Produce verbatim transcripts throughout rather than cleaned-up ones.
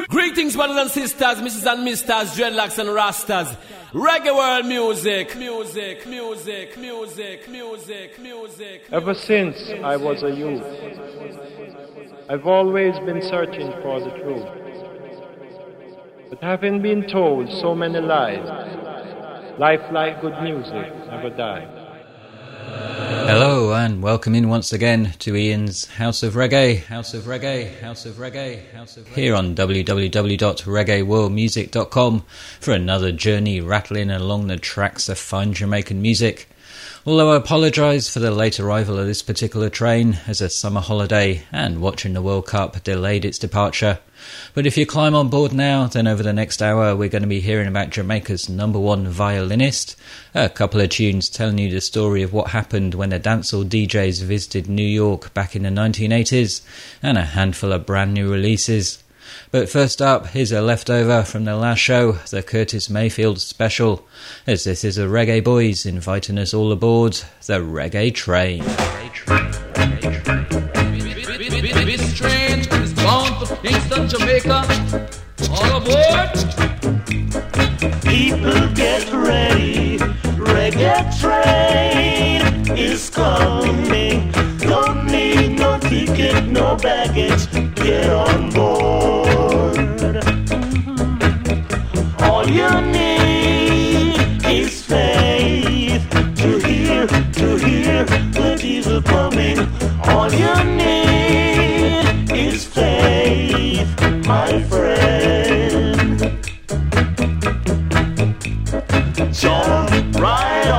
Greetings, brothers and sisters, missus and misters, dreadlocks and rastas. Reggae world music, music, music, music, music, music. Ever since I was a youth, I've always been searching for the truth. But having been told so many lies, life like good music never dies. Hello and welcome in once again to Ian's House of Reggae, House of Reggae, House of Reggae, House of Reggae, here on w w w dot reggae world music dot com for another journey rattling along the tracks of fine Jamaican music. Although I apologise for the late arrival of this particular train, as a summer holiday and watching the World Cup delayed its departure. But if you climb on board now, then over the next hour we're going to be hearing about Jamaica's number one violinist, a couple of tunes telling you the story of what happened when the dancehall D Js visited New York back in the nineteen eighties, and a handful of brand new releases. But first up, here's a leftover from the last show, the Curtis Mayfield special, as this is the Reggae Boys inviting us all aboard the Reggae Train. Reggae Train, Reggae Train. This train is bound for Kingston, Jamaica. All aboard! People get ready, Reggae Train is coming. Don't need no ticket, no baggage, get on board. All you need is faith to hear, to hear the diesel coming. All you need is faith, my friend. Jump right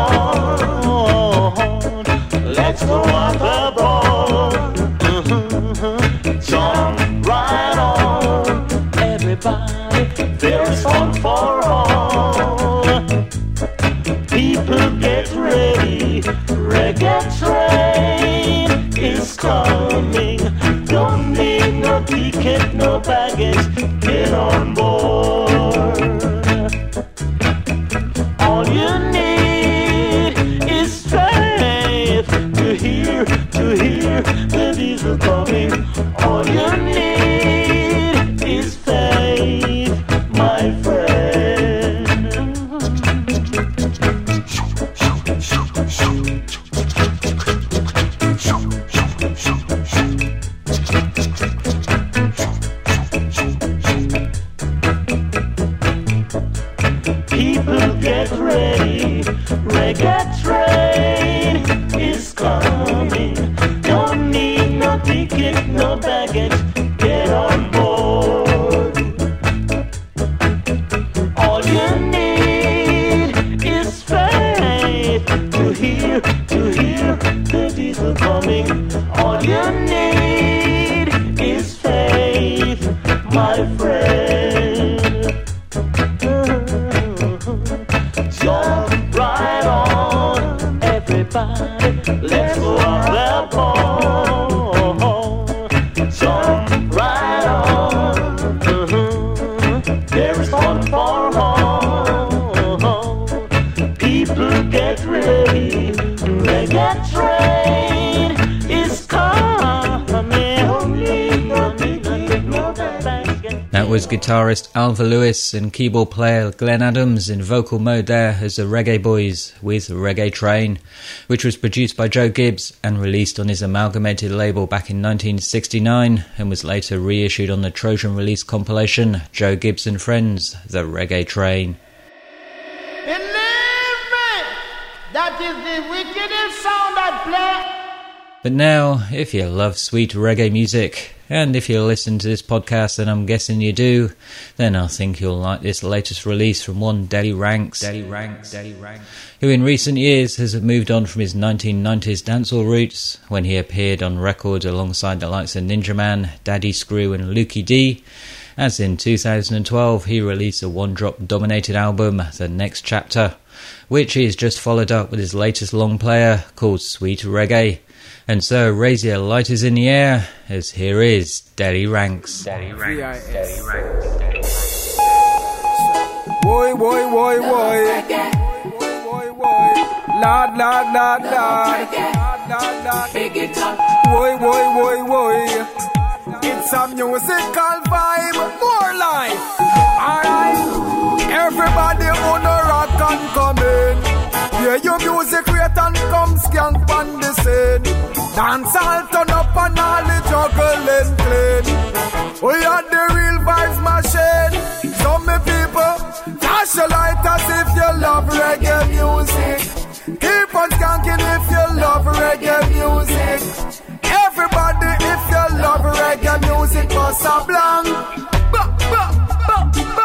on, let's go on the board. Mm-hmm. Jump right on, everybody, there's fun for all. People get ready, Reggae Train is coming. Don't need no ticket, no baggage, get on board. All you need is faith to hear, to hear the diesel coming. All you need is faith, my friend. People get ready, Reggae Train is coming. Don't need no ticket, no baggage, get on board. All you need is faith to hear, to hear the diesel coming. All you need is faith, my friend. Jump right on, everybody, let's go on the ball. Jump right on, mm-hmm. There is fun for all. People get ready, Reggae Train is coming. Only no ticket, no baggage. That was guitarist Alva Lewis and keyboard player Glenn Adams in vocal mode there as the Reggae Boys with Reggae Train, which was produced by Joe Gibbs and released on his amalgamated label back in nineteen sixty-nine and was later reissued on the Trojan release compilation Joe Gibbs and Friends, the Reggae Train. Believe me, that is the wickedest sound I play. But now, if you love sweet reggae music, and if you listen to this podcast, and I'm guessing you do, then I think you'll like this latest release from one Daddy Ranks, Daddy Ranks, Daddy Ranks, who in recent years has moved on from his nineteen nineties dancehall roots when he appeared on record alongside the likes of Ninja Man, Daddy Screw and Lukey D, as in two thousand twelve he released a one-drop dominated album, The Next Chapter, which he's just followed up with his latest long player called Sweet Reggae. And so raise your lighters in the air, as here is Daddy Ranks. Daddy Ranks, Daddy Ranks, Daddy Ranks. Boy, boy, boy, boy. Boy, boy. Lord, Lord, Lord, Lord. Lord, Lord. Boy, boy, boy, boy. It's a musical vibe, more like. Where your music rate and come skank on the scene. Dance all turn up and all the juggling clean. We are the real vibes machine. Some me people flash your light as if you love reggae music. Keep on skanking if you love reggae music. Everybody if you love reggae music, bust a blank. Ba, ba, ba, ba.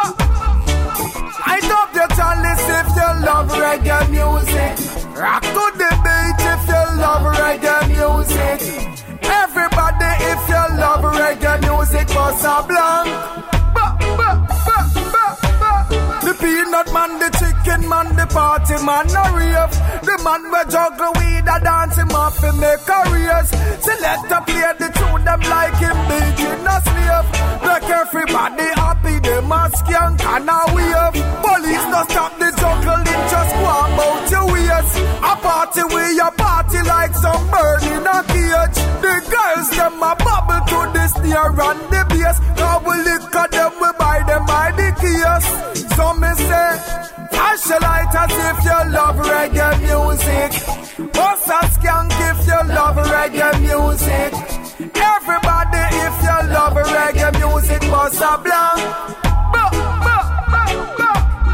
Light up your chalice if you love reggae music. Rock to the beat if you love reggae music. Everybody if you love reggae music, bust a blank. Ba, ba, ba, ba, ba. The peanut man, the chicken man, the party man, no rave. The man we juggle weed, a dance him off and make careers. Select a play the tune them like him beating a slave. Make everybody happy, them a skank and a wave. Police no stop the juggling, just go about your ways. A party with your party like some bird in a cage. The girls them a bubble to the snare and the bass. Now we lick at them, we buy them by the case. So me say, flash a light as if you love reggae music. Bust a skank if you love reggae music. Everybody if you love reggae music, bust a blank. Ba, ba, ba, ba.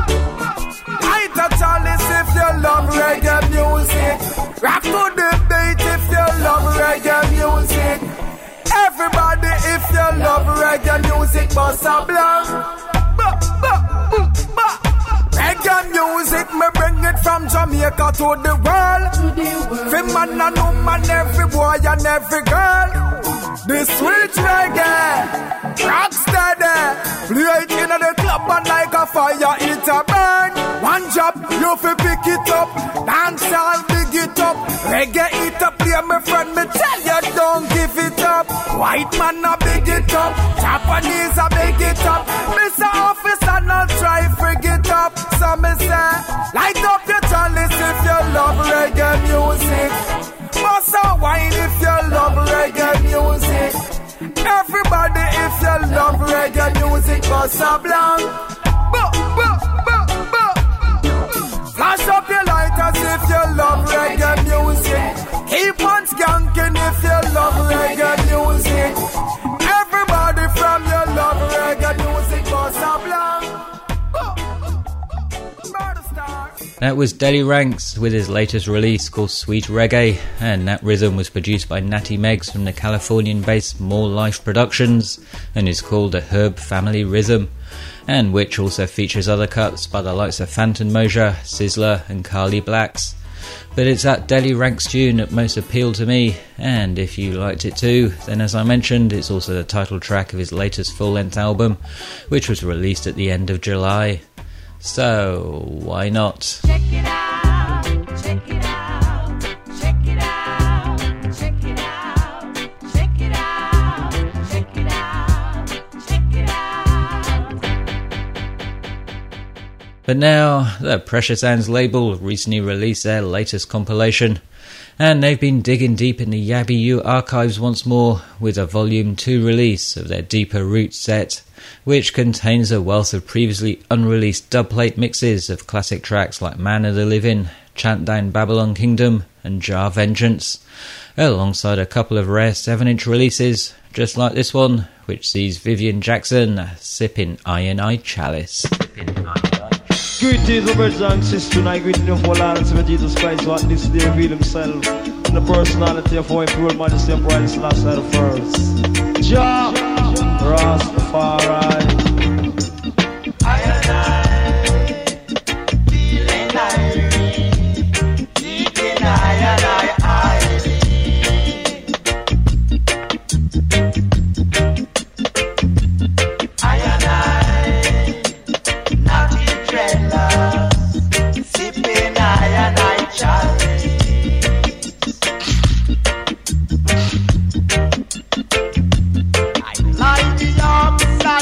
Light a chalice if you love reggae music. Rock to the beat if you love reggae music. Everybody if you love reggae music, bust a blank. Ba, ba, ba, ba. Reggae music, me bring it from Jamaica to the world. For man and woman, every boy and every girl. The sweet reggae, rock steady. Play it in the club and like a fire, it a burn. One job, you fi pick it up. Dance all, dig it up. Reggae it up, play my friend, me tell you don't give it up. White man a big it up, Japanese a big it up. Mister Officer not try frig it up. So me say, light up your chalice if you love reggae music. Bust a wine if you love reggae music. Everybody if you love reggae music, bust a blank. Ba, ba, ba, ba. Flash up your lighters if you love reggae music. Keep on skanking if you love reggae music. Everybody from your love reggae music, bust a blank. That was Delly Ranks with his latest release called Sweet Reggae, and that rhythm was produced by Natty Meggs from the Californian-based More Life Productions and is called a Herb Family Rhythm, and which also features other cuts by the likes of Phantom Mosher, Sizzler and Carly Blacks. But it's that Delly Ranks tune that most appealed to me, and if you liked it too, then as I mentioned, it's also the title track of his latest full-length album, which was released at the end of July. So, why not? Check it out, check it out, check it out, check it out, check it out, check it out, check it out. But now, the Pressure Sounds label recently released their latest compilation, and they've been digging deep in the Yabby U archives once more with a Volume two release of their Deeper Roots set, which contains a wealth of previously unreleased dubplate mixes of classic tracks like Man of the Living, Chant Down Babylon Kingdom and Jar Vengeance, alongside a couple of rare seven inch releases, just like this one, which sees Vivian Jackson sipping Iron Eye Chalice. Greetings, my brothers and sisters, and I greet the whole island of Jesus Christ, what this day reveal himself in the personality of our imperial majesty and brightest last night of first. Jah Rastafari. I and I, feeling irony, deep in I and I, I and I, not in dreadlocks, sipping I and I chalice. I like the upside.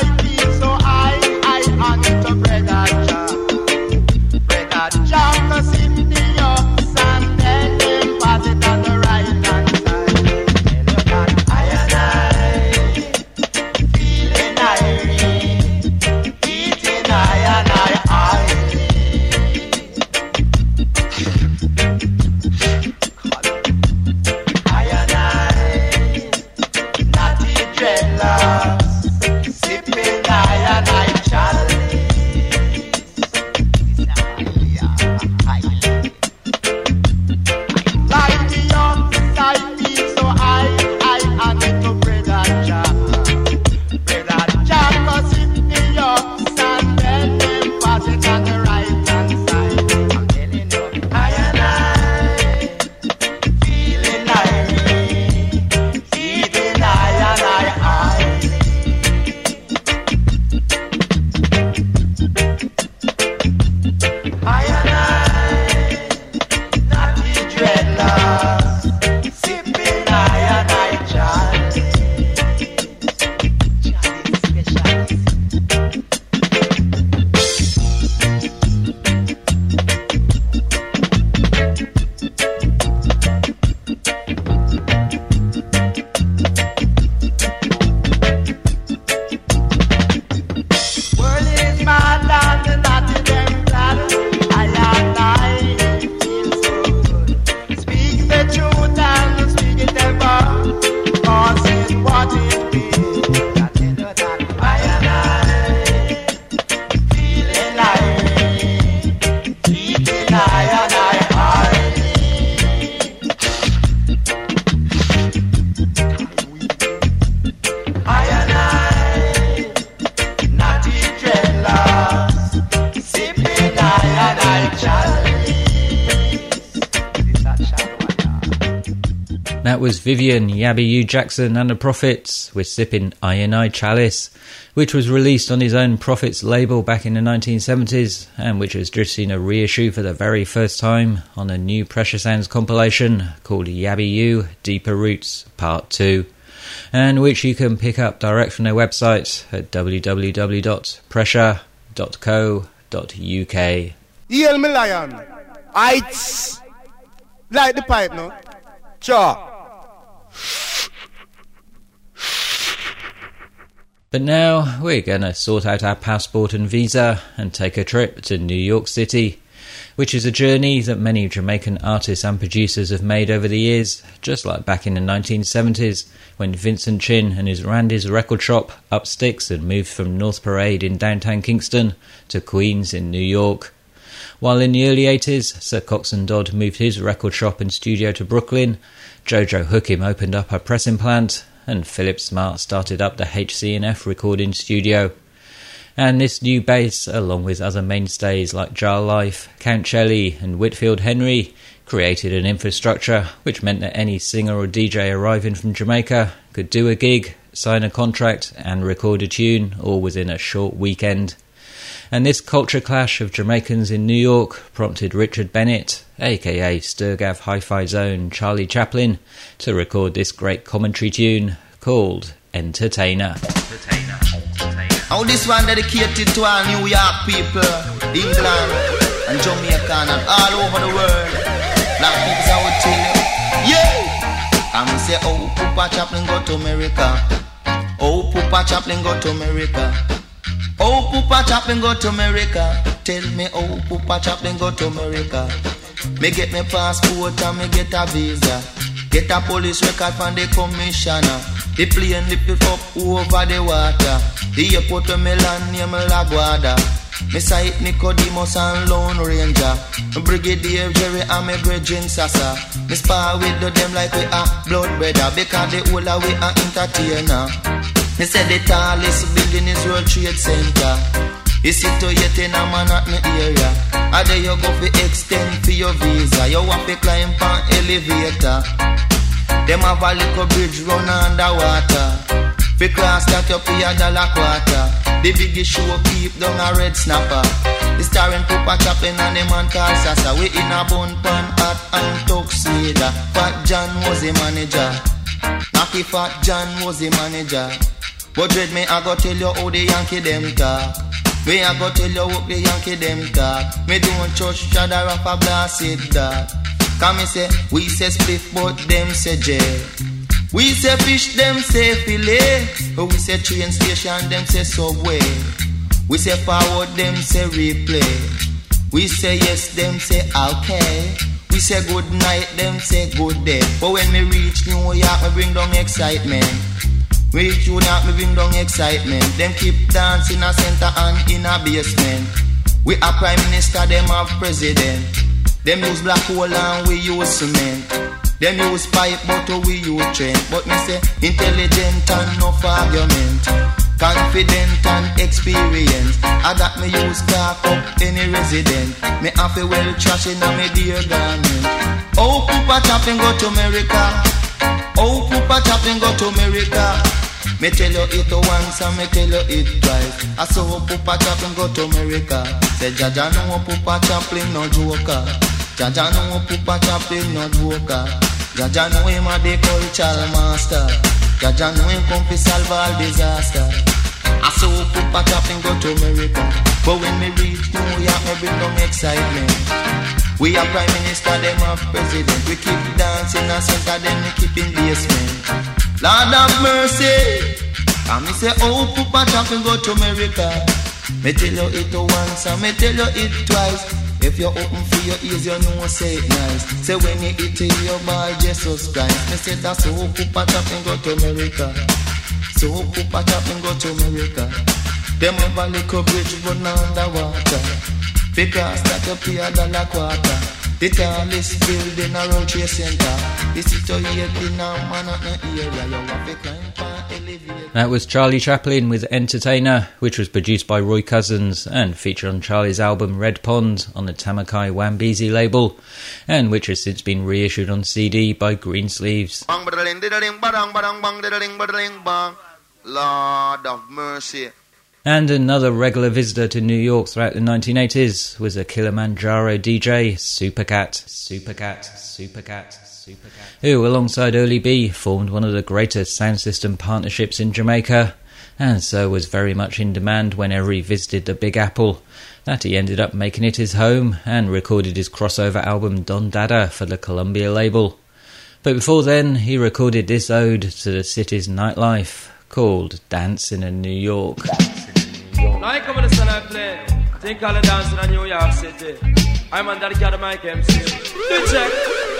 was Vivian, Yabby U Jackson and the Prophets with Sippin' I and I Chalice, which was released on his own Prophets label back in the nineteen seventies and which has just seen a reissue for the very first time on a new Pressure Sounds compilation called Yabby U Deeper Roots Part two, and which you can pick up direct from their website at w w w dot pressure dot co dot u k. Yell me lion. I like the pipe, no? Sure. But now we're gonna sort out our passport and visa and take a trip to New York City, which is a journey that many Jamaican artists and producers have made over the years, just like back in the nineteen seventies when Vincent Chin and his Randy's record shop Up Sticks had moved from North Parade in downtown Kingston to Queens in New York. While in the early eighties, Sir Coxsone Dodd moved his record shop and studio to Brooklyn, Jojo Hookim opened up a pressing plant, and Philip Smart started up the H C and F recording studio. And this new base, along with other mainstays like Jar Life, Count Shelley and Whitfield Henry, created an infrastructure which meant that any singer or D J arriving from Jamaica could do a gig, sign a contract and record a tune all within a short weekend. And this culture clash of Jamaicans in New York prompted Richard Bennett, aka Sturgav Hi-Fi Zone Charlie Chaplin, to record this great commentary tune called Entertainer. Entertainer. How this one dedicated to all New York people, England and Jamaica and all over the world. Black people I would tell you, yeah! I'm say, oh, Papa Chaplin go to America. Oh, Papa Chaplin go to America. Oh, Papa Chaplin go to America. Tell me, oh, Papa Chaplin go to America. Me get me passport and me get a visa. Get a police record from the commissioner. The plane lift it up over the water. The airport to me land near me La Guardia. Me sight Nicodemus and Lone Ranger. Brigadier Jerry and me brethren Sasa. Me spar with them like we are blood brother. Because the whole of we are entertainer. Me say the tallest building is World Trade Center. You situated in a Manhattan area. And there you go for extend for your visa. You want to climb an elevator. Them have a little bridge run underwater. Fi cross that you pay a dollar quarter. The biggest show keep down a red snapper. The starring Papa Chaplin and the man called Sasa. We in a bun pan hat and tuxedo. Fat John was the manager. Aki Fat John was the manager. But dread me I go tell you how the Yankee them talk. Me I go tell you how the Yankee them talk. Me don't touch shadow of a blasted dog. Come me say, we say spliff but them say jail. We say fish, them say filet. But we say train station, them say subway. We say forward, them say replay. We say yes, them say okay. We say good night, them say good day. But when me reach New York, me bring down excitement. Reach New York, me bring down excitement. Them keep dancing in a center and in a basement. We are prime minister, them have president. Them use black hole and we use cement. Them use pipe but we use train. But me say intelligent and enough argument. Confident and experience. I got me use talk up any resident. Me have a well trash in a me dear garment. Oh, Papa Chaplin go to America. Oh, Papa Chaplin go to America. Me tell you it once and me tell you it twice. I saw Papa Chaplin go to America. Say Jaja no Papa Chaplin no joker. Jaja no Papa Chaplin no joker. Jaja know him a the cultural master. Jaja know him come to solve all disaster. I saw Papa Chaplin go to America. But when me reach New York, me bring down excitement. We are prime minister, them have president. We keep dancing in a center, then we keep in basement. Lord of mercy. And me say, oh, Papa Chaplin go to America. Me tell you it once and me tell you it twice. If you're open for your ears, you know say it nice. Say when you eat it, your boy Jesus Christ. Me say that's so Papa Chaplin go to America. So Papa Chaplin go to America. Them have a little bridge run underwater. Because that you pay a dollar quarter. The tallest building a World Trade Center. The situated in a Manhattan area. You have to climb for That was Charlie Chaplin with Entertainer, which was produced by Roy Cousins and featured on Charlie's album Red Pond on the Tamakai Wambezi label, and which has since been reissued on C D by Greensleeves. Lord of mercy. And another regular visitor to New York throughout the nineteen eighties was a Kilimanjaro D J, Supercat, Supercat, Supercat, Supercat, who, alongside Early B, formed one of the greatest sound system partnerships in Jamaica, and so was very much in demand whenever he visited the Big Apple, that he ended up making it his home and recorded his crossover album Don Dada for the Columbia label. But before then, he recorded this ode to the city's nightlife, called Dancing in New York. Now I come to the sun I play. Think all the dancing in New York City. I'm on that cat of Mike M C. Do check.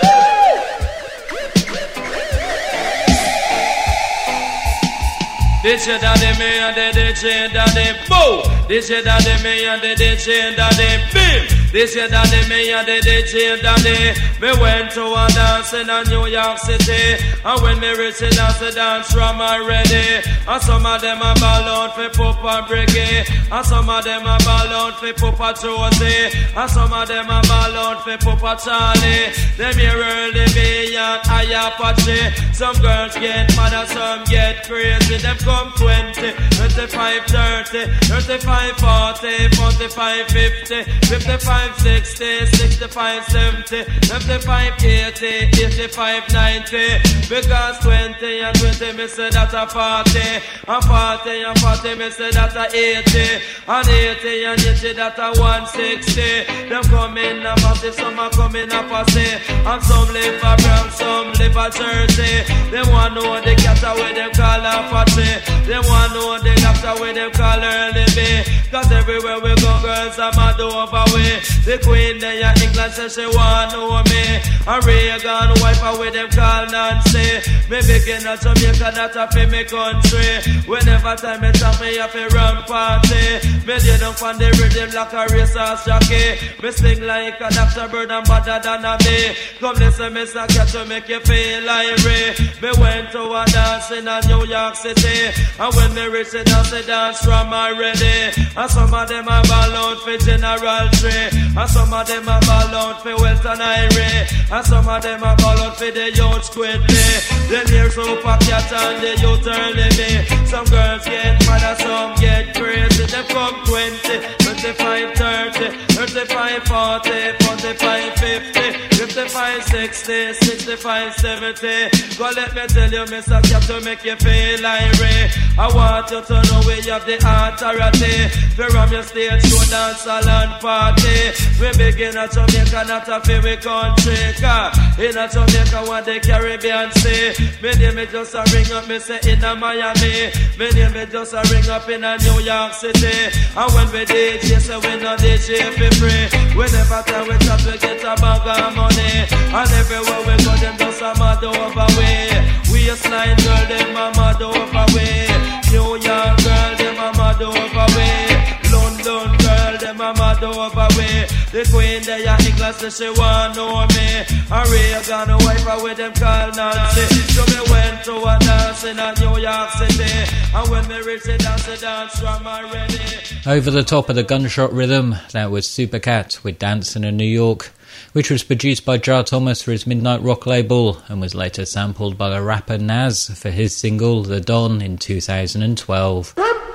This your daddy me and the D J daddy boo. This your daddy me and the D J daddy bim. This your daddy me and the D J daddy. Me went to a dance in a New York City, and when me reach the dance, the dance from already. And some of them a ball out for Papa Briggy, and some of them a ball out for Papa Josie, and some of them a ball out for Papa Charlie. Them here early be and I Apache. Some girls get mad and some get crazy. Them come twenty, twenty-five, thirty, thirty-five, forty, forty-five, fifty, fifty-five, sixty, sixty-five, seventy, seventy-five, eighty, eighty-five, ninety. Because twenty and twenty me say that a forty, and forty and forty me say that a eighty, and eighty and eighty that a one sixty. Them come in a party, some a come in a party, and some live a brown, some live a Jersey. They want to know the cat where them call a party. They want to know the doctor where them call early B. Cause everywhere we go, girls are mad over way. The queen there in England says she want to know me. And Reagan wife where them call Nancy. Me begin at Jamaica, that a fi me country. Whenever time me talk, me have a run party. Me lay down on the rhythm like a racehorse jockey. Me sing like a Doctor Bird and better than a me. Come listen, Mister Cat to make you feel like Ray. Me went to a dance in a New York City, and when me reach the dance, the dance from already. And some of them are ball out for General Tree, and some of them are ball out for Welton Irie, and some of them are ball out for the youth squid play. Them here Super Cat and the youth early me. Some girls get mad and some get crazy. They come twenty, twenty-five, thirty, thirty-five, forty, forty-five, fifty, fifty-five, sixty, sixty-five, seventy. Go let me tell you, Mister Cap, to make you feel like Ray. I want you to know we have the authority. From your stage show, dance, and party. We begin at Jamaica, not a favorite country. Cause in a Jamaica, what the Caribbean say. Me name me just a ring up, me say in a Miami. Me name me just a ring up in a New York City. And when we D J, say we no D J for free. Whenever time we try to get a bag of money, and everywhere we go, them just a mad over way. We a slide girl, them a mad over way. New York girl, them a mad over way. London girl, them a mad over way. The queen there in England says she want know me. And Reagan wife with them call Nancy. So me went to a dance in a New York City, and when me reach the dance, the dance from already. Over the top of the gunshot rhythm, that was Supercat with Dancing in New York, which was produced by Jar Thomas for his Midnight Rock label and was later sampled by the rapper Nas for his single The Don in two thousand twelve.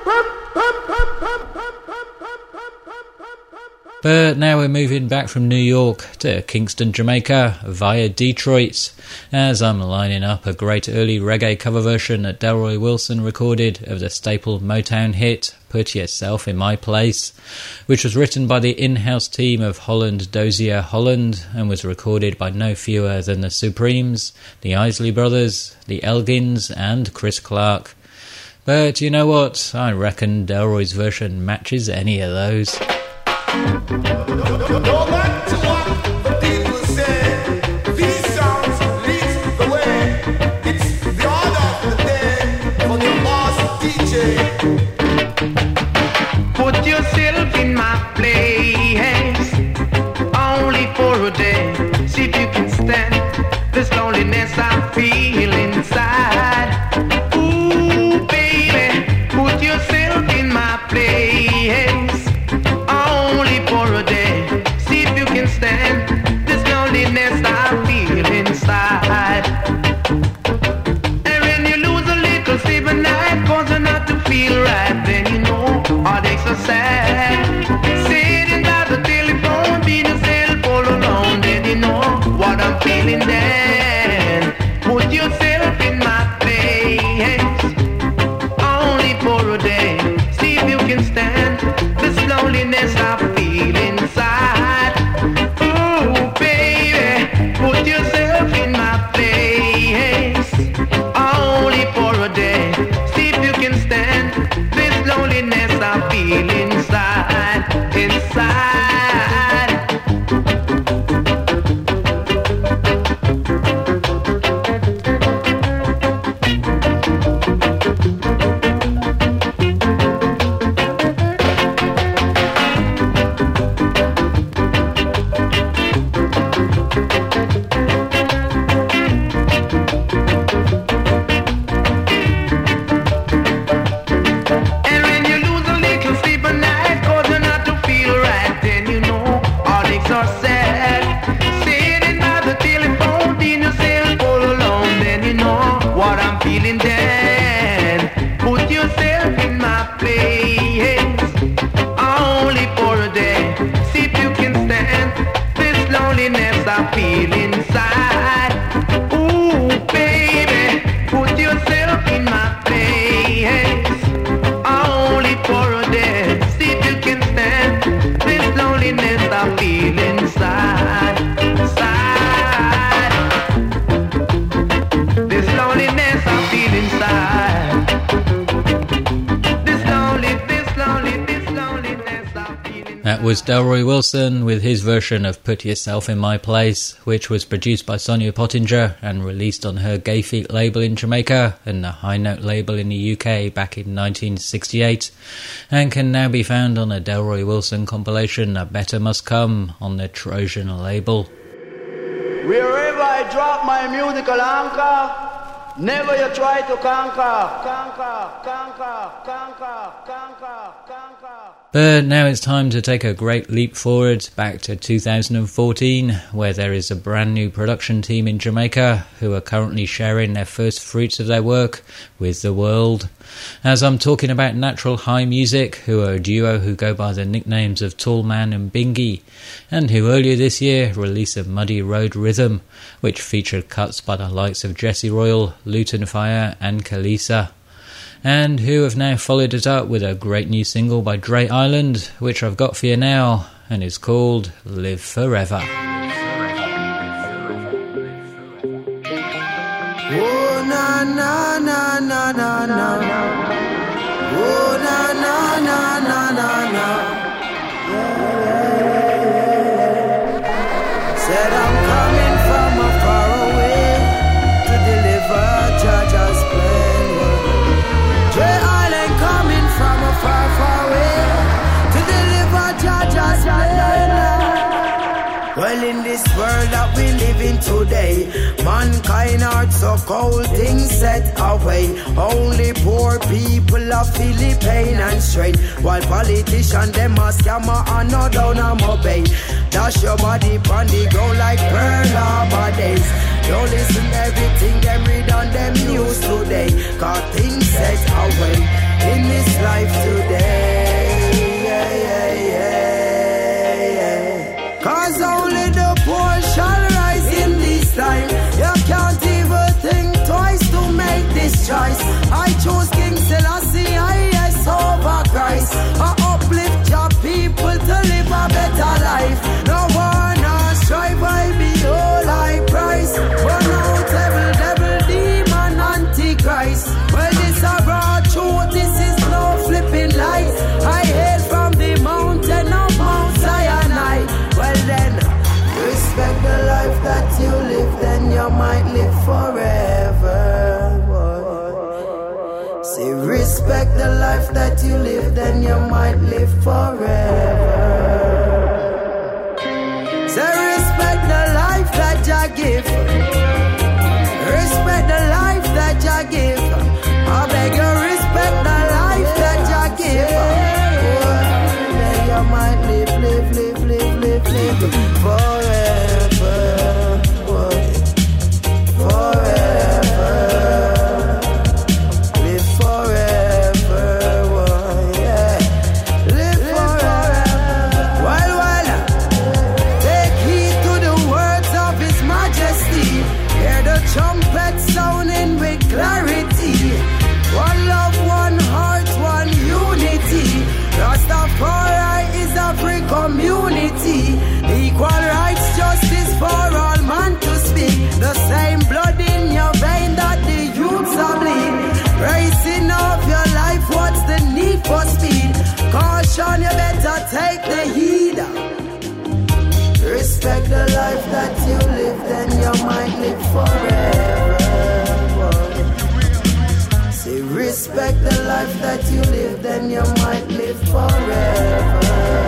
But now we're moving back from New York to Kingston, Jamaica via Detroit, as I'm lining up a great early reggae cover version that Delroy Wilson recorded of the staple Motown hit Put Yourself in My Place, which was written by the in-house team of Holland Dozier Holland and was recorded by no fewer than the Supremes, the Isley Brothers, the Elgins and Chris Clark. But you know what? I reckon Delroy's version matches any of those. Go back to what the people say. These songs lead the way. It's the order of the day for the boss D J. Put yourself in my place, only for a day. See if you can stand this loneliness I feel inside. Ooh, That was Delroy Wilson with his version of Put Yourself in My Place, which was produced by Sonia Pottinger and released on her Gay Feet label in Jamaica and the High Note label in the U K back in nineteen sixty-eight, and can now be found on a Delroy Wilson compilation, A Better Must Come, on the Trojan label. Wherever I drop my musical anchor, never you try to conquer, conquer, conquer, conquer, conquer, conquer. But now it's time to take a great leap forward back to two thousand fourteen, where there is a brand new production team in Jamaica who are currently sharing their first fruits of their work with the world. As I'm talking about Natural High Music, who are a duo who go by the nicknames of Tall Man and Bingy, and who earlier this year released a Muddy Road Rhythm, which featured cuts by the likes of Jesse Royal, Luton Fire and Kalisa, and who have now followed it up with a great new single by Dre Island, which I've got for you now, and is called Live Forever. Oh na na na na na na. Oh na na na na na na. Said I'm coming from a far away to deliver Jaja's plan. Dre Island coming from a far, far away to deliver Jaja's plan. Well, in this world that we live in today, mankind are so cold, things set away. Only poor people are feeling pain and strain, while politicians them a scammer and no down and obey. Dash your body on the go like Pearl Harbor days. Don't listen to everything them read on them news today, cause things set away in this life today. Yeah, yeah, yeah, yeah. Cause only the poor shall rise in this time. You can't even think twice to make this choice. I chose King Selassie, I yes over Christ. I uplift your people to live a better life. No one no strive, I be all high price. Burn out devil, devil, demon, antichrist. Well, this a raw truth, this is no flipping light. I hail from the mountain of Mount Sinai. Well then, respect the life that you live, then you might live forever. Say respect the life that you live, then you might live forever. Say respect the life that you give. Respect the life that you give. I beg you, respect the life that you give. Then you might live, live, live, live, live, live forever. Forever. Live forever. Yeah. Live forever. Well, well. Take heed to the words of His Majesty. Hear the trumpet sounding with clarity. One love, one heart, one unity. Rastafari is a free community. Equal rights, justice for all man to speak. The same blood in your vein that the youths are bleed. Racing off your life, what's the need for speed? Caution, you better take the heed. Respect the life that you live, then you might live forever. Say respect the life that you live, then you might live forever.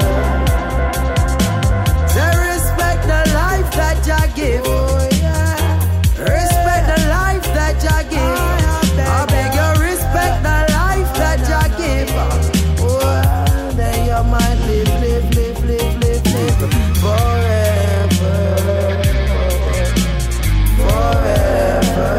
Say respect the life that you give. Respect the life that you give. I beg you, respect the life that you give. Oh, then you might live, live, live, live, live, live forever. Forever.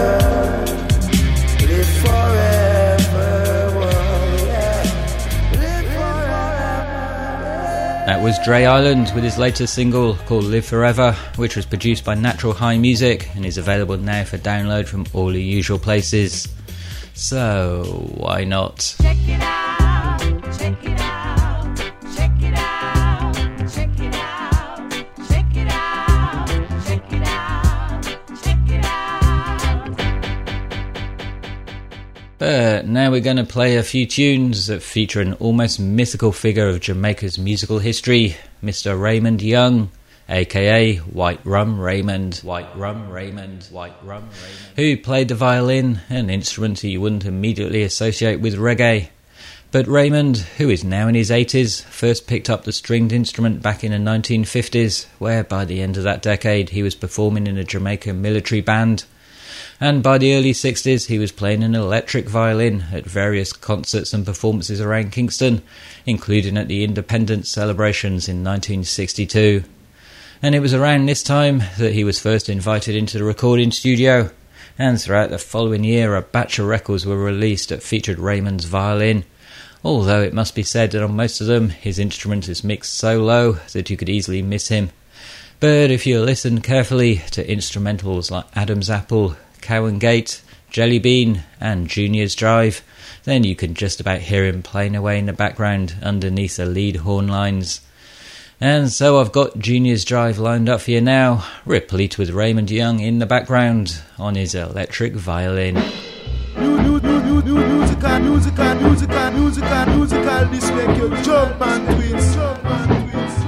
Live forever. Yeah. Live forever. That was Dre Island with his latest single called Live Forever, which was produced by Natural High Music and is available now for download from all the usual places. So, why not? Check it out, check it out, check it out, check it out, check it out, check it out, check it out. But now we're going to play a few tunes that feature an almost mythical figure of Jamaica's musical history, Mister Raymond Young, aka White Rum Raymond, White Rum Raymond, White Rum Raymond, who played the violin, an instrument you wouldn't immediately associate with reggae. But Raymond, who is now in his eighties, first picked up the stringed instrument back in the nineteen fifties, where by the end of that decade he was performing in a Jamaican military band. And by the early sixties he was playing an electric violin at various concerts and performances around Kingston, including at the Independence celebrations in nineteen sixty-two. And it was around this time that he was first invited into the recording studio, and throughout the following year a batch of records were released that featured Raymond's violin, although it must be said that on most of them his instrument is mixed so low that you could easily miss him. But if you listen carefully to instrumentals like Adam's Apple, Cowan Gate, Jelly Bean and Junior's Drive, then you can just about hear him playing away in the background underneath the lead horn lines. And so I've got Junior's Drive lined up for you now, replete with Raymond Young in the background on his electric violin. Musical, musical, musical, musical, musical, this make you jump and twist, jump and twist.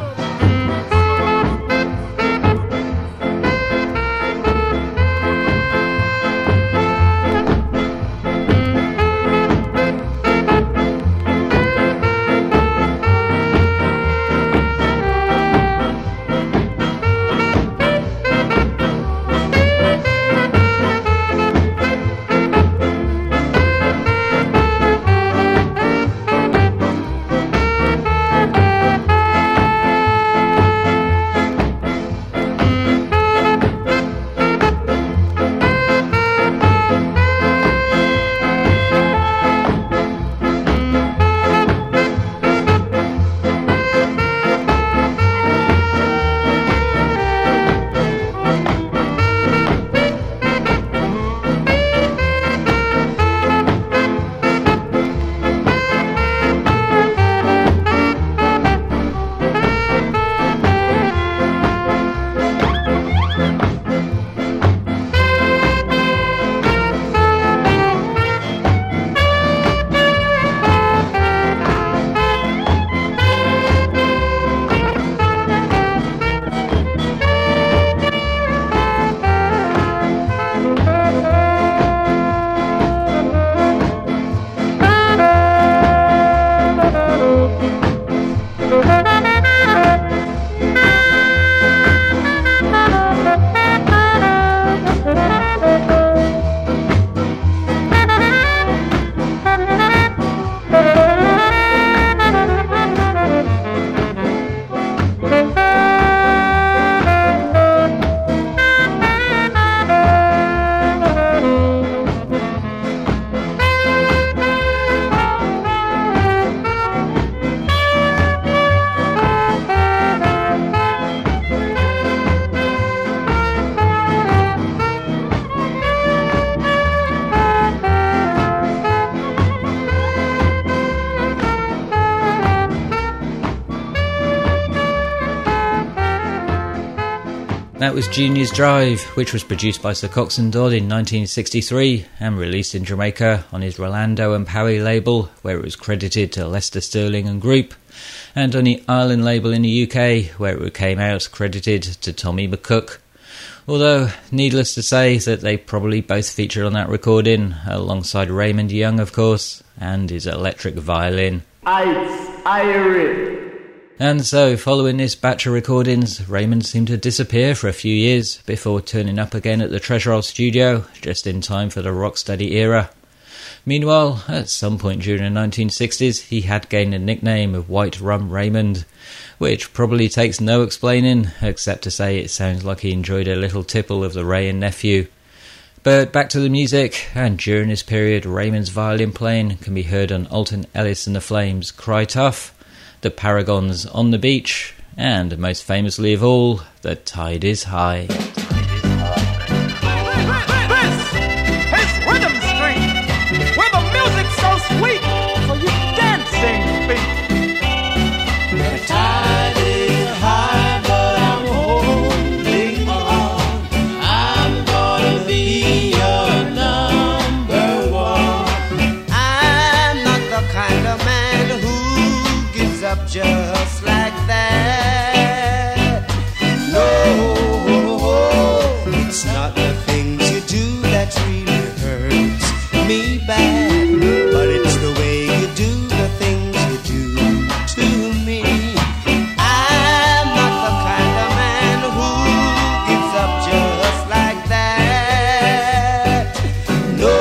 That was Junior's Drive, which was produced by Sir Coxsone Dodd in nineteen sixty-three and released in Jamaica on his Rolando and Powie label, where it was credited to Lester Sterling and Group, and on the Island label in the U K, where it came out credited to Tommy McCook. Although, needless to say that they probably both featured on that recording, alongside Raymond Young, of course, and his electric violin. Ice, Irie. And so, following this batch of recordings, Raymond seemed to disappear for a few years before turning up again at the Treasure Isle studio, just in time for the Rocksteady era. Meanwhile, at some point during the nineteen sixties, he had gained a nickname of White Rum Raymond, which probably takes no explaining, except to say it sounds like he enjoyed a little tipple of the Ray and Nephew. But back to the music, and during this period, Raymond's violin playing can be heard on Alton Ellis and the Flames' Cry Tough, the Paragons' On the Beach, and most famously of all, The Tide is High. This is Rhythm Street, where the music's so sweet, so you dancing feet. The tide is high, but I'm holding on. I'm gonna be your number one. just like that. No, it's not the things you do that really hurts me bad, but it's the way you do the things you do to me. I'm not the kind of man who gives up just like that. No,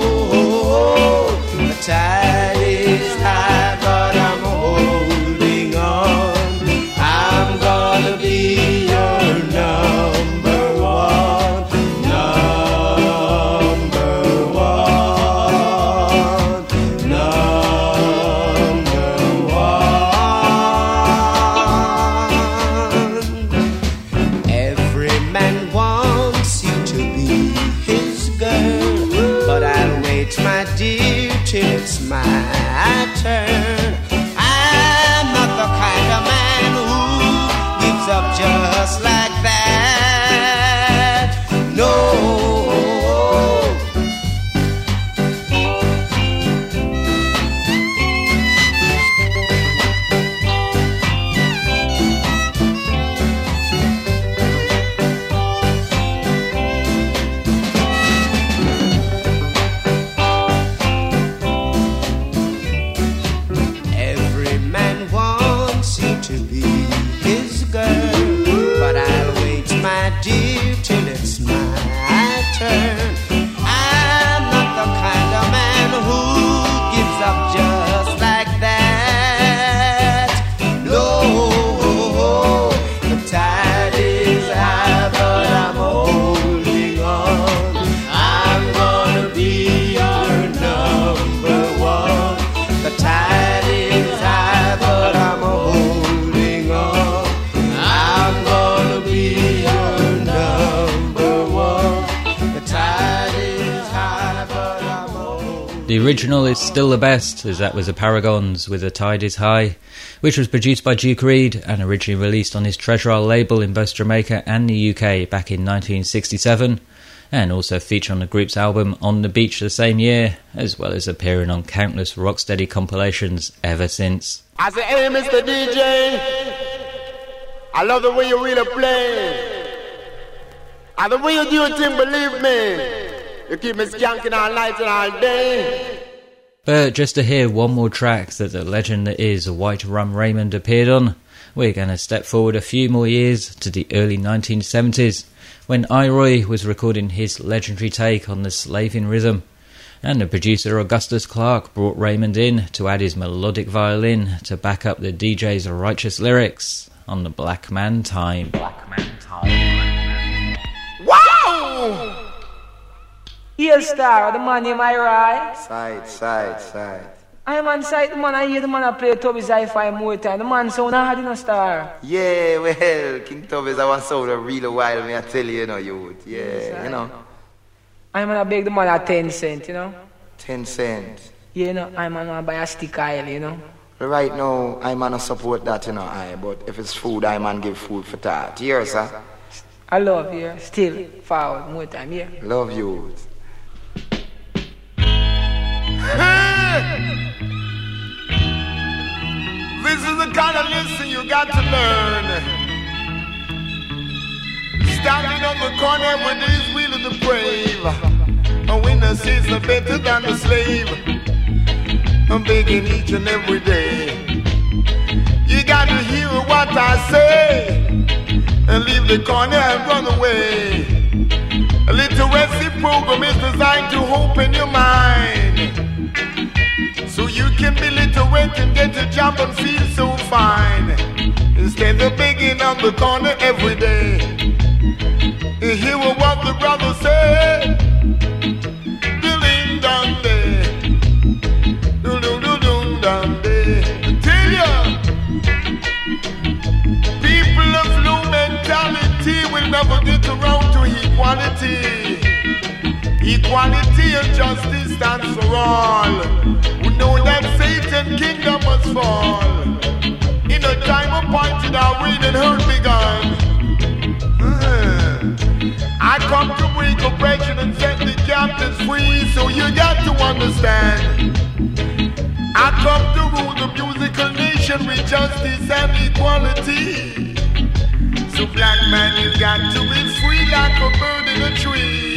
the tide is high, but I'm holding on. I'm gonna be your number one, number one, number one. Every man wants you to be his girl, but I'll wait, my dear, till it's my turn. I'm not the kind of man who gives up just like that. No. Every man wants you to be his girl, but I'll wait, my dear, till it's my turn. I'm not the kind of man who gives up just like that. No, the tide is high, but I'm holding on. I'm gonna be your number one. The tide is high, but I'm holding on. I'm gonna be your number one. The tide is high, but I'm holding. The original is still the best, as that was the Paragons with The Tide Is High, which was produced by Duke Reid and originally released on his Treasure Isle label in both Jamaica and the U K back in nineteen sixty-seven, and also featured on the group's album On the Beach the same year, as well as appearing on countless Rocksteady compilations ever since. I say, hey, Mister D J, I love the way you really play. And the way you do your thing, believe me, you keep me skanking all night and all day. But just to hear one more track that the legend that is White Rum Raymond appeared on, we're going to step forward a few more years to the early nineteen seventies, when I-Roy was recording his legendary take on the slaving rhythm, and the producer Augustus Clarke brought Raymond in to add his melodic violin to back up the D J's righteous lyrics on the Black Man Time. Black Man Time. Wow! Heel Star, the man in my right. Side, side, side. I'm on site, the man I hear the man I play Toby's hi-fi more time. The man sound hard in a star. Yeah, well, King Toby's I was sound a real while, me I tell you, you know, youth. Yeah, Yes, you know. I'm gonna beg the man at ten cent, you know. Ten cent. Yeah, you know, I'm gonna buy a stick oil, you know. Right now, I'm gonna support that, you know, I. But if it's food, I'm gonna give food for that. Here, sir. I love you. Still forward more time, yeah. Love you. This is the kind of lesson you got to learn. Standing on the corner with his wheel of the brave. A winner sees the better than the slave. I'm begging each and every day. You got to hear what I say and leave the corner and run away. A literacy program is designed to open your mind, so you can be literate and get a job and feel so fine. Instead of begging on the corner every day, you hear what the brother said. Ding dong day, do do do do dong day. Tell ya, people of low mentality will never get around to equality. Equality and justice stands for all. We know that Satan's kingdom must fall. In a time appointed, our reign and hurt begun. Uh, I come to break oppression and set the captives free. So you got to understand, I I come to rule the musical nation with justice and equality. So black man, you got to be free like a bird in a tree.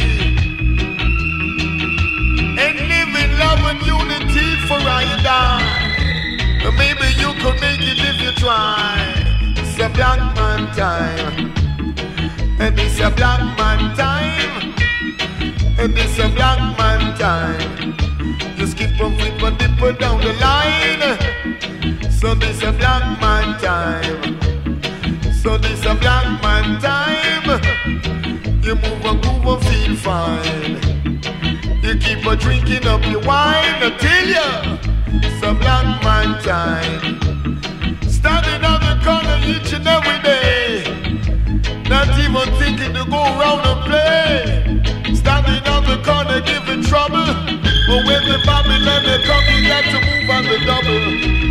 And live in love and unity for I and I. Maybe you could make it if you try. It's a black man time. And it's a black man time. And it's a black man time. Just keep on flip and dip it down the line. So this a black man time. So this a black man time. You move and groove and feel fine. You keep on drinking up your wine until you it's a black man time. Standing on the corner each and every day. Not even thinking to go around and play. Standing on the corner giving trouble. But when the Babylon they come, you got to move on the double.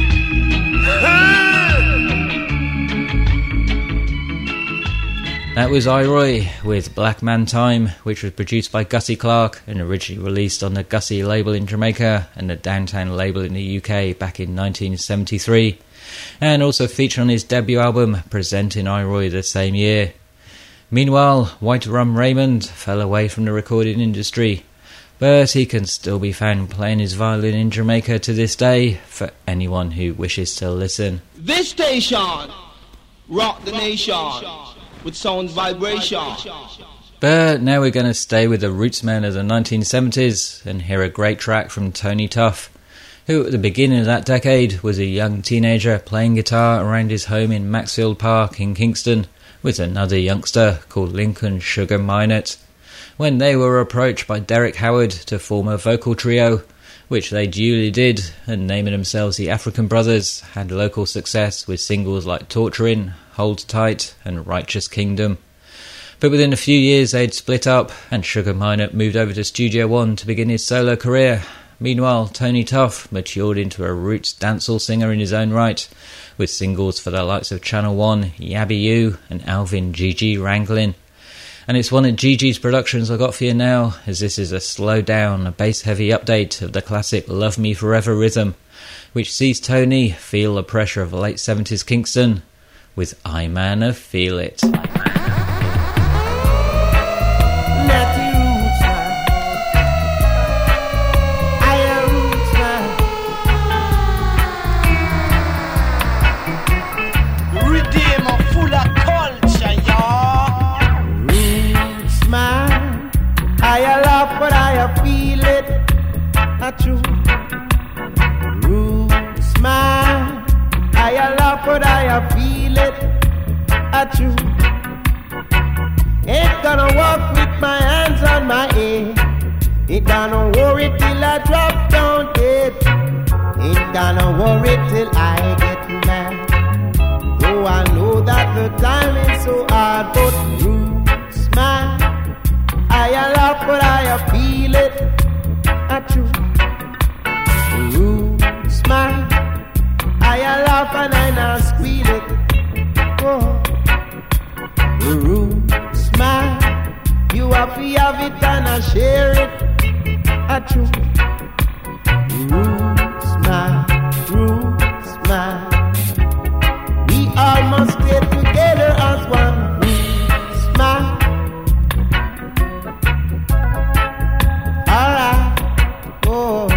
Hey! That was Iroy with Black Man Time, which was produced by Gussie Clarke and originally released on the Gussie label in Jamaica and the Downtown label in the U K back in nineteen seventy-three, and also featured on his debut album Presenting Iroy the same year. Meanwhile, White Rum Raymond fell away from the recording industry, but he can still be found playing his violin in Jamaica to this day for anyone who wishes to listen. This station rock the nation with sound vibration. But now we're going to stay with the rootsmen of the nineteen seventies and hear a great track from Tony Tuff, who at the beginning of that decade was a young teenager playing guitar around his home in Maxfield Park in Kingston with another youngster called Lincoln Sugar Minott, when they were approached by Derek Howard to form a vocal trio, which they duly did, and naming themselves the African Brothers, had local success with singles like Torturing, Hold Tight and Righteous Kingdom. But within a few years they'd split up and Sugar Minott moved over to Studio One to begin his solo career. Meanwhile, Tony Tuff matured into a roots dancehall singer in his own right, with singles for the likes of Channel One, Yabby You and Alvin Gigi Wranglin'. And it's one of Gigi's productions I got for you now, as this is a slow down, bass heavy update of the classic Love Me Forever rhythm, which sees Tony feel the pressure of late seventies Kingston with I Manna Feel It. True roots, man. I love what I feel it. A true. Ain't gonna walk with my hands on my head. Ain't gonna worry till I drop down dead. Ain't gonna worry till I get mad. Though I know that the time is so hard, but roots, man. I love what I feel it. A true. Roots, man. I laugh and I now squeal it. Oh. Roots, man. You have to have it and I share it. A true. Roots, man. Roots, man. We all must stay together as one. Roots, man. Alright. Oh.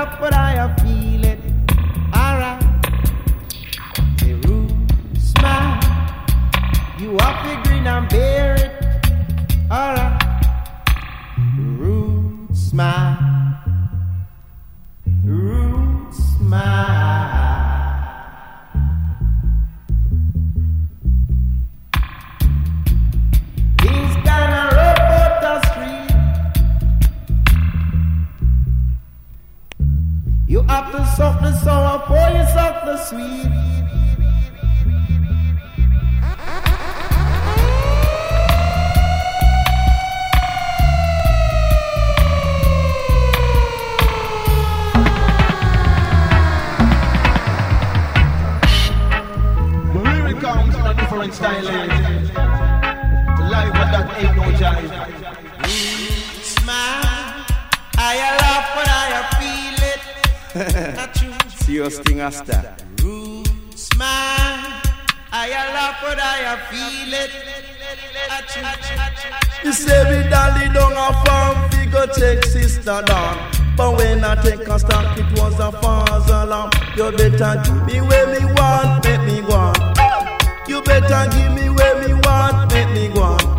laugh, but I feel it. Alright. The rude smile. You have to grin and bear it. Alright. Rude smile. Rude smile. Things kinda rough out the street. You have to suck the sour before you suck the sweet. Comes in a different style. The life of that ain't no jive. Smile, I laugh but I feel it. Not true. Serious thing, Asta. Rude smile, I laugh but I feel it. Not true. You say me dolly down a farm, we go take sister down. But when I take a stock, it was a false alarm. You better give me where me want, make me go on. You better give me where me want, make me go on.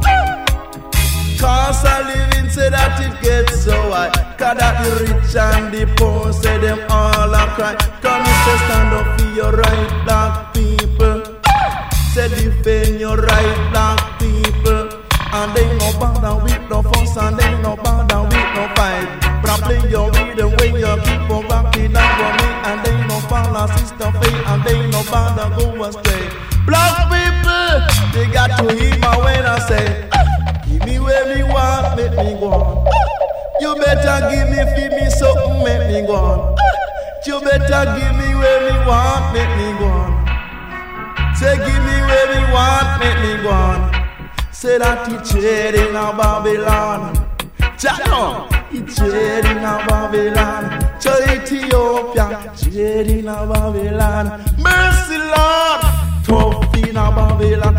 Cause I live in say that it gets so high. Cause that the rich and the poor say them all a cry. Come you say stand up for your right, black people. Say defend your right, black people. And they no bother with no fuss and they no bother with no fight. Probably you read the way you keep on rocking down for me. And they no follow sister faith and they no bother go astray. Black people, they got to hear my when I say, give me where me want, make me go on. You better give me, feed me something, make me go on. You better give me where me want, make me go on. Say give me where me want, make me go on. Say that it's here in a Babylon. Jano, it's here in a Babylon. To Ethiopia, it's here in a Babylon. Mercy Lord. Tough in a Babylon.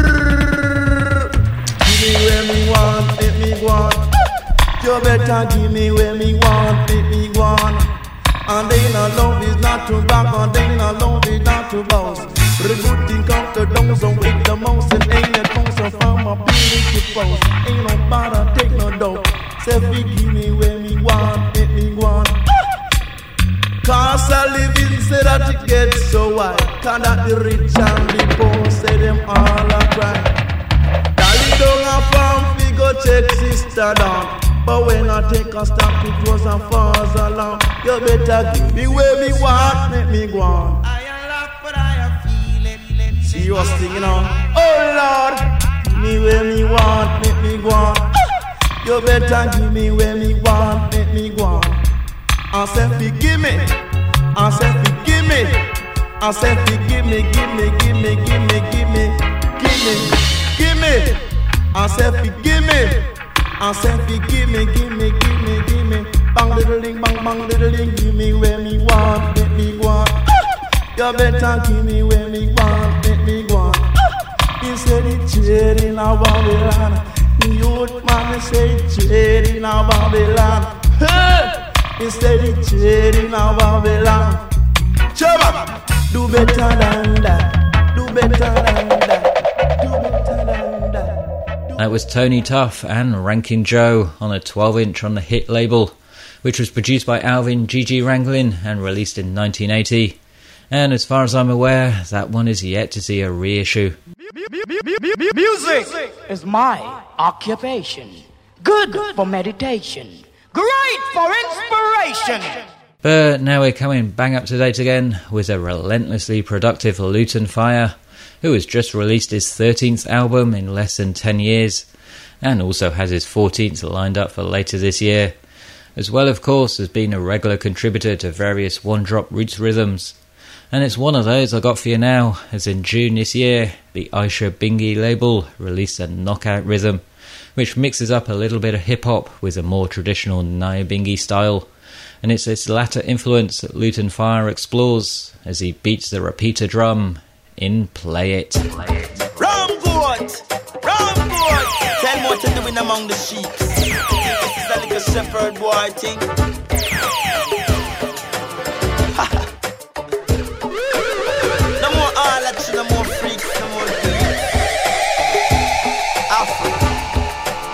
Brrr. Give me where me want, make me go on. You better give me where me want, make me go on. And they no love is not to back, and they no love is not to bounce. But the good thing come to down, so with the mouse and ain't it comes so from a building to post. Ain't no bother, take no doubt. Say give me where me want, make me go on. Cause I live in say that it gets so wide. Cause that the rich and the poor say them all a cry. Dolly down a farm, we go take sister down. But when I take a stop, it was a false alarm. You better give me where me want, make me go on. I laugh but I feel it. Serious thing, you know. Oh Lord, give me where me want, make me go on. You better give me where me want, make me go on. I said, forgive me. I said, forgive me. I said, forgive me, give me, give me, give me, give me, give me, give me. I said, forgive me. I said, forgive me, give me, give me, give me. Bang little ding, bang bang little ding. Give me where me want, make me go on. You better give me where me want, make me go on. He said it's here in a Babylon. Youth man say it's here in a Babylon. Hey! He said it's here in a Babylon. Chaba, do better than that. Do better than that. Do better than that. That was Tony Tuff and Rankin Joe on a twelve inch on the Hit label, which was produced by Alvin G G Ranglin and released in nineteen eighty. And as far as I'm aware, that one is yet to see a reissue. Music is my occupation. Good for meditation. Great for inspiration. But now we're coming bang up to date again with a relentlessly productive Luton Fire, who has just released his thirteenth album in less than ten years, and also has his fourteenth lined up for later this year, as well of course as being a regular contributor to various one-drop roots rhythms. And it's one of those I got for you now, as in June this year, the Aisha Bingi label released a knockout rhythm, which mixes up a little bit of hip-hop with a more traditional Nyabingi style, and it's this latter influence that Luton Fire explores as he beats the repeater drum in Play It. Play It. Ram goat, ram goat. Tell me what you're doing among the sheep. This is a little shepherd boy thing.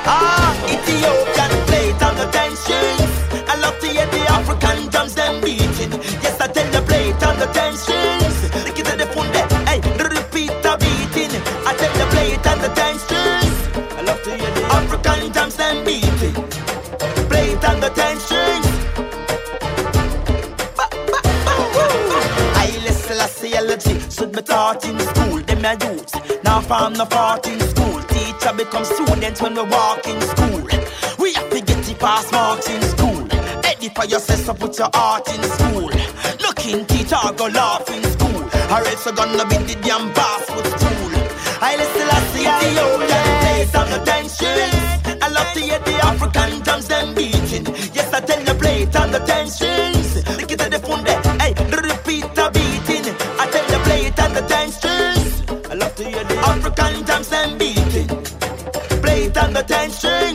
Ah, Ethiopian play it on the ten strings. I love to hear the African drums them beating. Yes, I tell you play it on the ten strings. Look at the phone there, hey, repeat the beating. I tell you play it on the ten strings. I love to hear the African drums them beating. Play it on the ten strings. I listen, I say elegy. Should be taught in school. Them a youths. Now farm no fart in school. Teacher become students when we walk in school. We have to get the pass marks in school. Edify yourself, so put your heart in school. Looking teacher go laugh in school. Or else you're gonna be the damn boss with school. I listen, I see Ethiopian plays on the ten strings. I love to hear the African drums them beating. Yes, I tell you play it on the ten strings. Look at the phone there, hey, repeat the beating. I tell you play it on the ten strings. I love to hear the African drums them beating. Play it on the ten strings.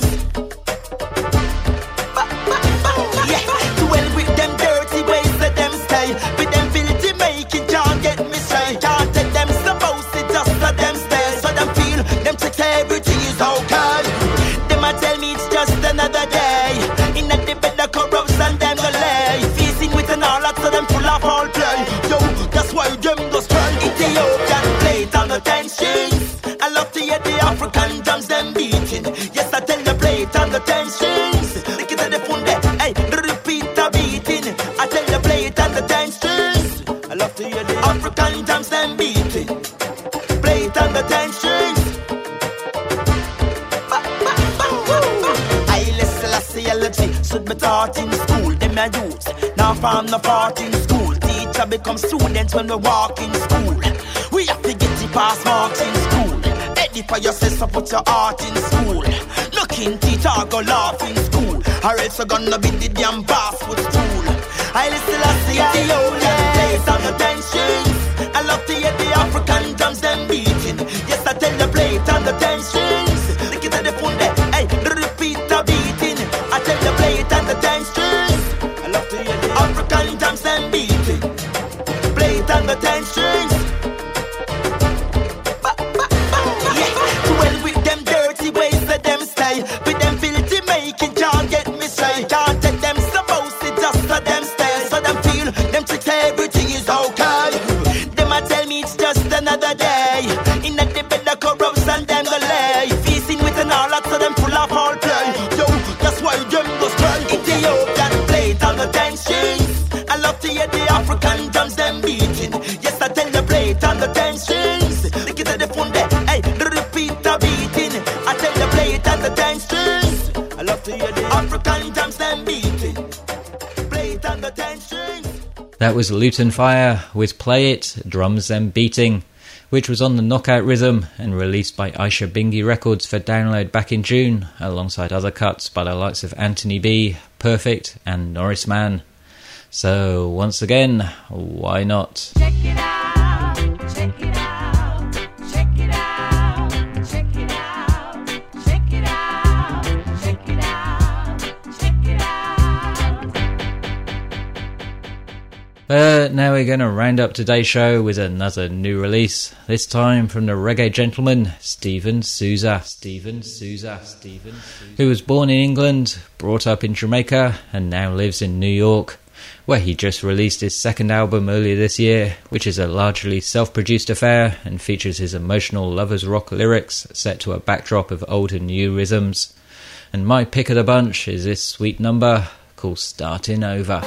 Yeah, to well with them dirty ways that them stay. With them filthy making, can't get me straight. Can't take them supposed to just let them stay. So them feel, them take everything is okay. Them a tell me it's just another day. In a the bed the corruption them go lay. Feasting with an all lot so them full of all play. Yo, that's why them go stray. Ethiopian play it on the ten strings. I love to hear the African drums them beating. Yes, I tell you play it on the ten strings. Look at the phone there, hey, repeat the beating. I tell you play it on the ten strings. I love to hear the African drums them beating. Play it on the ten strings. I listen, I say elegy. Should be taught in school. Them a youths. Now farm no fart in school. Teacher become students when we walk in school. We have to get the pass marks in school. Edify yourself, so put your heart in school. Looking teacher go laugh in school. Or else you're gonna be the damn boss with school. I listen, I see Ethiopian plays on the ten strings. I love to hear the African drums them beating. Yes, I tell you play it on the ten strings. Look at the phone there, hey, repeat the beating. I tell you play it on the ten strings. I love to hear the African drums them beating. Play it on the ten strings. Well, with them dirty ways that them stay. With them filthy making, can't get me straight. Can't take them supposed to just let them stay. So them feel, them tricks everything is okay. Them a tell me it's just another day. In a the bed the corruption them go lay. Feasting with an all lot so them full of all play. Yo, that's why them go stray. Ethiopian play it on the ten strings. I love to hear the African drums them beating. Yes, I tell you play it on the ten strings. Look at the phone there, hey, repeat the beating. I tell you play it on the ten strings. I love to hear the African drums them beating. Play it on the ten strings. That was Luton Fire with Play It, Drums Them Beating, which was on the Knockout Rhythm and released by Aisha Bingi Records for download back in June, alongside other cuts by the likes of Anthony B, Perfect and Norris Mann. So once again, why not? Check it out, check it out, check it out, check it out, check it out, check it out, check it out. Uh, now we're going to round up today's show with another new release, this time from the reggae gentleman Stephen Souza. Stephen Souza. Stephen Souza. Who was born in England, brought up in Jamaica, and now lives in New York, where he just released his second album earlier this year, which is a largely self-produced affair and features his emotional lovers rock lyrics set to a backdrop of old and new rhythms. And my pick of the bunch is this sweet number called Starting Over.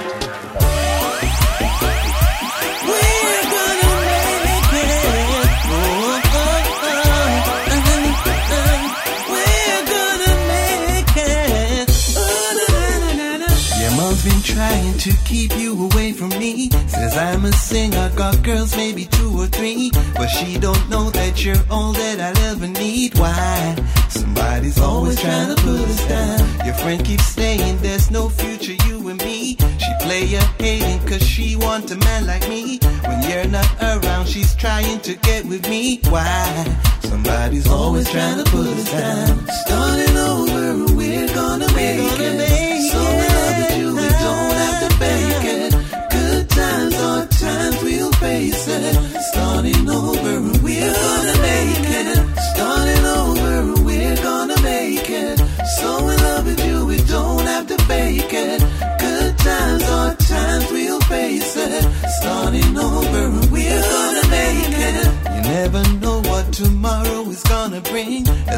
Been trying to keep you away from me. Says I'm a singer, got girls maybe two or three, but she don't know that you're all that I'll ever need. Why? Somebody's always trying to put us down. Your friend keeps saying there's no future, you and me. She play you hating cause she want a man like me. When you're not around, she's trying to get with me. Why? Somebody's always trying to put us down. Starting over, we're gonna make it. So in love with you, we don't have to fake it. Good times or times we'll face it. Starting over, we're gonna make it. Starting over, we're gonna make it.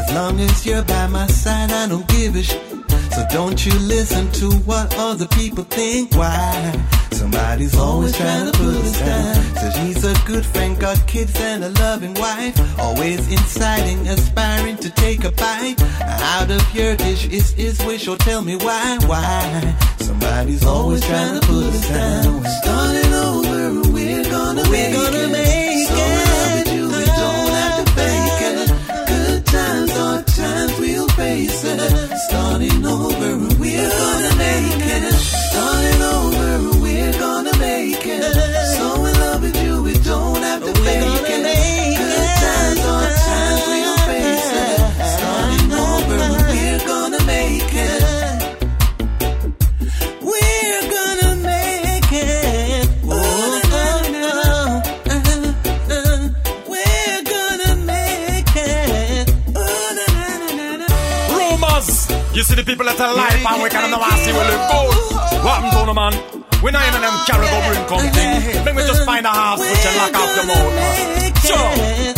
As long as you're by my side, I don't give a shit. So don't you listen to what other people think. Why? Somebody's always trying to put us down. Says he's a good friend, got kids and a loving wife. Always inciting, aspiring to take a bite out of your dish. Is his wish, or tell me why, why? Somebody's always trying to put us down. We're starting over, we're gonna we're make gonna it. Make so it. So you, we don't have to fake it. Good times or times we'll face it. Starting over, we're gonna make it. Starting over, we're gonna make it. So in love with you, we don't have to fake it. Good times or times we'll face it. Starting over, we're gonna make it. We're gonna make it. Oh, oh, oh, uh, uh, we're gonna make it. Oh, na, na, na, na, na. Rumors. You see the people that are alive and we can't know how to see we live good. What happened to them, man? We not even them carry-go bring come thing. Let me just find a house which and lock out the mouth, man. Sure.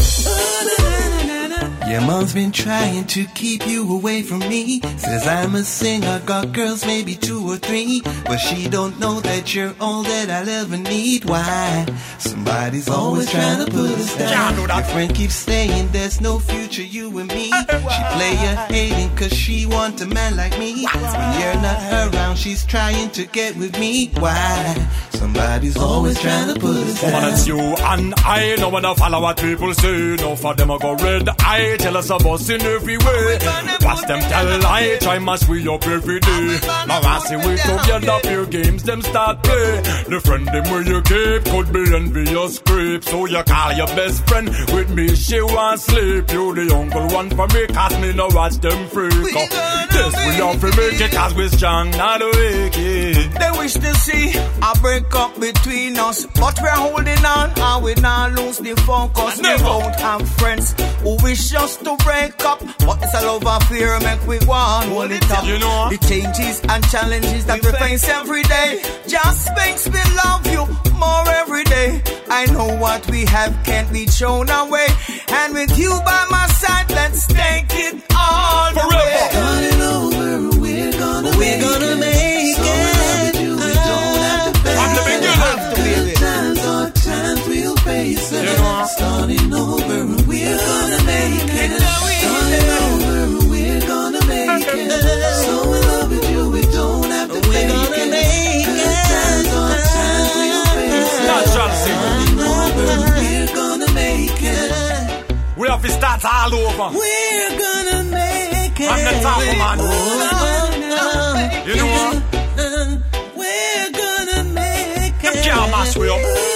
Your mom's been trying to keep you away from me. Says I'm a singer, got girls maybe two or three, but she don't know that you're all that I'll ever need. Why? Somebody's always trying to put us down. Your friend keeps saying there's no future, you and me. She play you hating cause she want a man like me. When you're not around, she's trying to get with me. Why? Somebody's always trying to put us down. Woman, it's you and I. No one to follow what people say. No for them I go red eye. Tell us of us in every way. Watch them tell lie. Try mash we up every day. Now I see we together pure games them start play. The friend them where you keep could be envious scrape. So you call your best friend with me. She want sleep. You the uncle one for me. Cause me no watch them freak. Yes, we have to make it cause we strong not weak. They wish to see a break up between us, but we're holding on and we not lose the focus. We don't have friends who wish us to break up, but it's a love affair make we want hold it up. You know the changes and challenges that we face every day just makes me love you more every day. I know what we have can't be thrown away, and with you by my side, let's take it all the way. Starting over, we're gonna we're make gonna it. Make so it. You, we don't have to face it. Good times or times we'll face it. Yeah. Starting over, we're gonna make it. Starting over, we're gonna make it. So in love with you, we don't have to fake it. Good times or times we'll face it. Starting over, we're gonna make it. We have to start all over. We're gonna make it. I'm the top man. Oh, no. You know what? We're gonna make it. Them can't mash we up.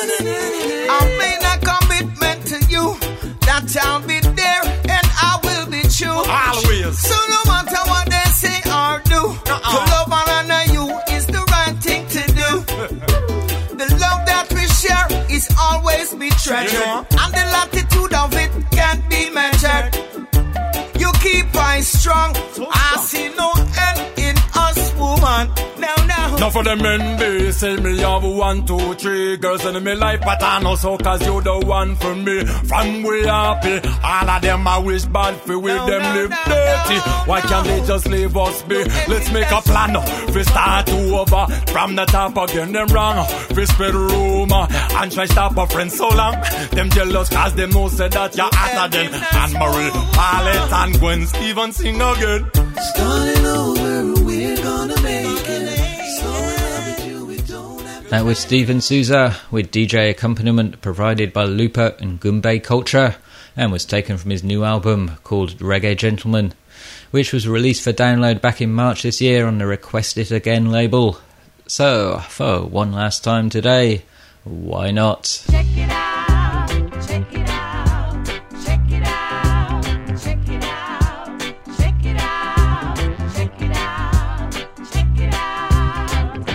I made a commitment to you that I'll be there and I will be true. Always. So no matter what they say or do, uh-uh. to love and honor you is the right thing to do. The love that we share is always be treasured, yeah. And the latitude of it can't be measured. You keep us strong, I see no end in us, woman. Now, now. Now for the men, they say me have one, two, three girls in me life, but I know so cause you the one for me. From we happy, all of them I wish bad for we no, them no, live no, dirty. No, Why no. can't they just leave us be? Let's make a plan, we start over from the top again, them wrong. We spread rumor and try stop a friend so long. Them jealous cause them know say that you're hotter than Anne-Marie, Paulette and Gwen Stevens sing again. Starting over, we're gonna make it. That was Steven Souza with D J accompaniment provided by Lupa and Goombay Culture, and was taken from his new album called Reggae Gentleman, which was released for download back in March this year on the Request It Again label. So, for one last time today, why not? Check it out, check it out, check it out, check it out, check it out, check it out, check it out.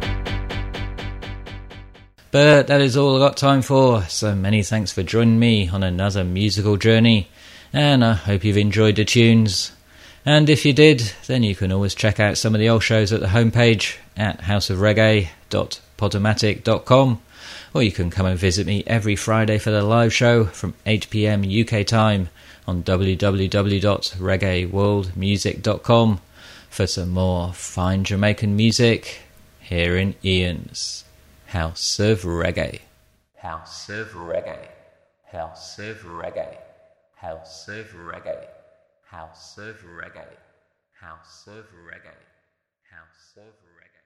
But that is all I got time for, so many thanks for joining me on another musical journey, and I hope you've enjoyed the tunes. And if you did, then you can always check out some of the old shows at the homepage at house of reggae dot podomatic dot com, or you can come and visit me every Friday for the live show from eight p m U K time on w w w dot reggae world music dot com for some more fine Jamaican music here in Ian's House of Reggae. House of Reggae. House of Reggae. House of Reggae. House of Reggae. House of Reggae. House of Reggae.